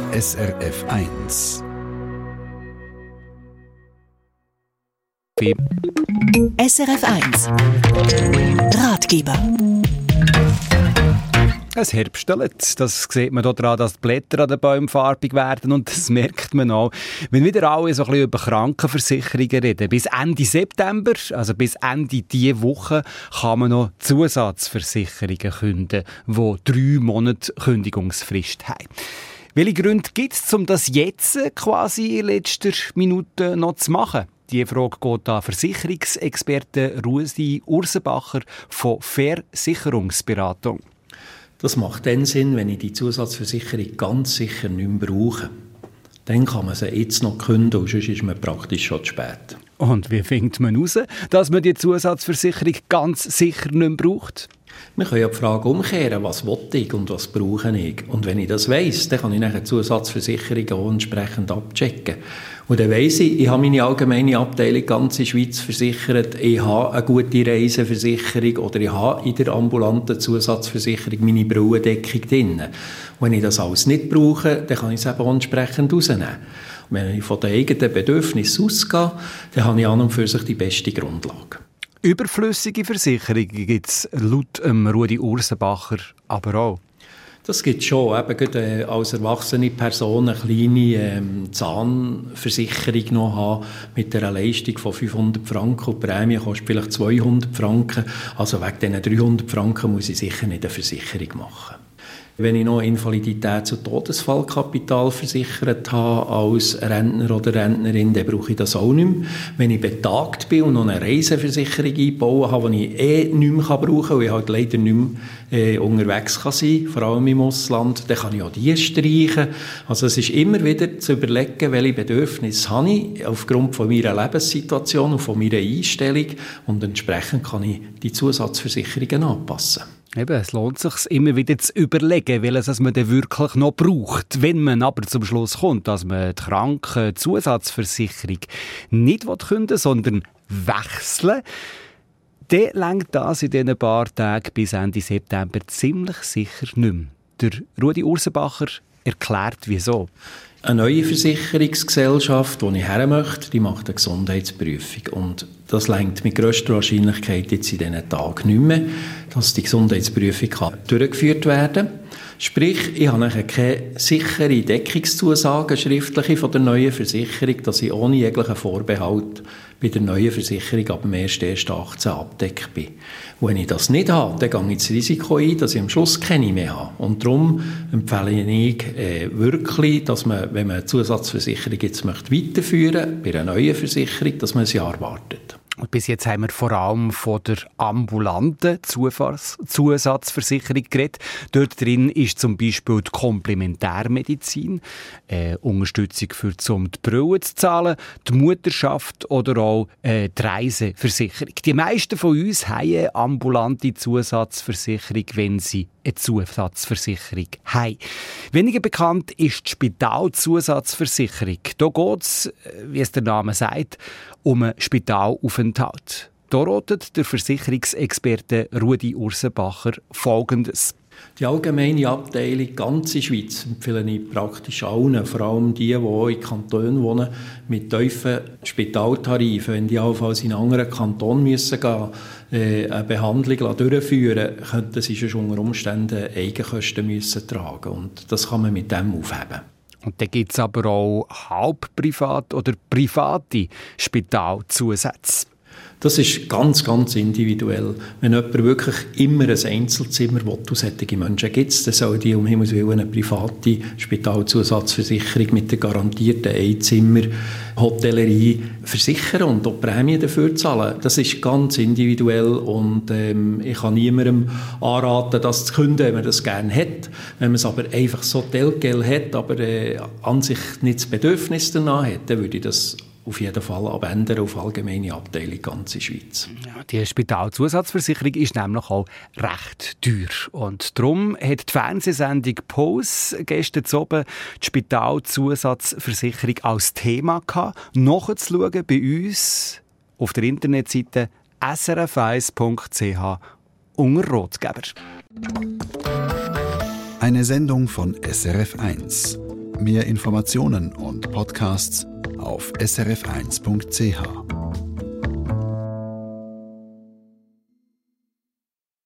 SRF 1. SRF 1 Ratgeber. Es herbstelt. Das sieht man daran, dass die Blätter an den Bäumen farbig werden. Und das merkt man auch, wenn wieder alle so ein bisschen über Krankenversicherungen reden. Bis Ende September, also bis Ende dieser Woche, kann man noch Zusatzversicherungen künden, die 3 Monate Kündigungsfrist haben. Welche Gründe gibt es, um das jetzt quasi in letzter Minute noch zu machen? Die Frage geht an Versicherungsexperte Ruedi Ursenbacher von Versicherungsberatung. Das macht dann Sinn, wenn ich die Zusatzversicherung ganz sicher nicht mehr brauche. Dann kann man sie jetzt noch kündigen und sonst ist man praktisch schon zu spät. Und wie findet man heraus, dass man die Zusatzversicherung ganz sicher nicht mehr braucht? Wir können ja die Frage umkehren, was will ich und was brauche ich. Und wenn ich das weiss, dann kann ich nachher die Zusatzversicherung auch entsprechend abchecken. Und dann weiss ich habe meine allgemeine Abteilung ganze Schweiz versichert, ich habe eine gute Reiseversicherung oder ich habe in der ambulanten Zusatzversicherung meine Brauendeckung drin. Und wenn ich das alles nicht brauche, dann kann ich es eben auch entsprechend rausnehmen. Und wenn ich von den eigenen Bedürfnissen ausgehe, dann habe ich an und für sich die beste Grundlage. Überflüssige Versicherungen gibt es laut Ruedi Ursenbacher aber auch. Das gibt es schon. Eben gerade, als erwachsene Person eine kleine Zahnversicherung noch haben mit einer Leistung von 500 Franken und die Prämie kostet vielleicht 200 Franken. Also wegen diesen 300 Franken muss ich sicher nicht eine Versicherung machen. Wenn ich noch Invaliditäts- und Todesfallkapital versichert habe als Rentner oder Rentnerin, dann brauche ich das auch nicht mehr. Wenn ich betagt bin und noch eine Reiseversicherung einbauen habe, die ich nicht mehr brauchen kann, weil ich halt leider nicht mehr unterwegs kann sein, vor allem im Ausland, dann kann ich auch die streichen. Also es ist immer wieder zu überlegen, welche Bedürfnisse habe ich aufgrund von meiner Lebenssituation und von meiner Einstellung und entsprechend kann ich die Zusatzversicherungen anpassen. Eben, es lohnt sich immer wieder zu überlegen, welches man denn wirklich noch braucht. Wenn man aber zum Schluss kommt, dass man die Krankenzusatzversicherung nicht künden will, sondern wechseln, dann reicht das in diesen paar Tagen bis Ende September ziemlich sicher nicht mehr. Der Ruedi Ursenbacher erklärt, wieso. Eine neue Versicherungsgesellschaft, die ich her möchte, die macht eine Gesundheitsprüfung. Und das reicht mit grösster Wahrscheinlichkeit jetzt in diesen Tagen nicht mehr, dass die Gesundheitsprüfung durchgeführt werden kann. Sprich, ich habe nachher keine sichere Deckungszusage schriftliche von der neuen Versicherung, dass ich ohne jeglichen Vorbehalt bei der neuen Versicherung ab dem 1.1.18 abgedeckt bin. Und wenn ich das nicht habe, dann gehe ich das Risiko ein, dass ich am Schluss keine mehr habe. Und darum empfehle ich wirklich, dass man, wenn man eine Zusatzversicherung jetzt weiterführen möchte, bei einer neuen Versicherung, dass man ein Jahr wartet. Und bis jetzt haben wir vor allem von der ambulanten Zusatzversicherung geredet. Dort drin ist zum Beispiel die Komplementärmedizin, Unterstützung um die Brille zu zahlen, die Mutterschaft oder auch die Reiseversicherung. Die meisten von uns haben eine ambulante Zusatzversicherung, wenn sie eine Zusatzversicherung haben. Weniger bekannt ist die Spitalzusatzversicherung. Da geht es, wie es der Name sagt, um einen Spitalaufenthalt. Da ratet der Versicherungsexperte Ruedi Ursenbacher Folgendes. Die allgemeine Abteilung ganze Schweiz empfehle ich praktisch allen, vor allem die auch in Kantonen wohnen, mit tiefen Spitaltarifen. Wenn die allenfalls in einen anderen Kanton müssen gehen, eine Behandlung durchführen, könnten sie schon unter Umständen Eigenkosten müssen tragen. Und das kann man mit dem aufheben. Und dann gibt es aber auch halbprivat oder private Spitalzusätze. Das ist ganz, ganz individuell. Wenn jemand wirklich immer ein Einzelzimmer will, und solche Menschen gibt es, dann soll die um Himmels Willen eine private Spitalzusatzversicherung mit der garantierten Einzimmer-Hotellerie versichern und auch Prämien dafür zahlen. Das ist ganz individuell und ich kann niemandem anraten, das zu künden, wenn man das gerne hat. Wenn man es aber einfach so Telgeld hat, aber an sich nicht das Bedürfnis danach hat, dann würde ich das auf jeden Fall abändern auf allgemeine Abteilung ganze Schweiz. Ja, die Spitalzusatzversicherung ist nämlich auch recht teuer. Und darum hat die Fernsehsendung Pause gestern oben die Spitalzusatzversicherung als Thema gehabt, nachzuschauen bei uns auf der Internetseite srf1.ch unter Ratgeber. Eine Sendung von SRF 1. Mehr Informationen und Podcasts auf srf1.ch.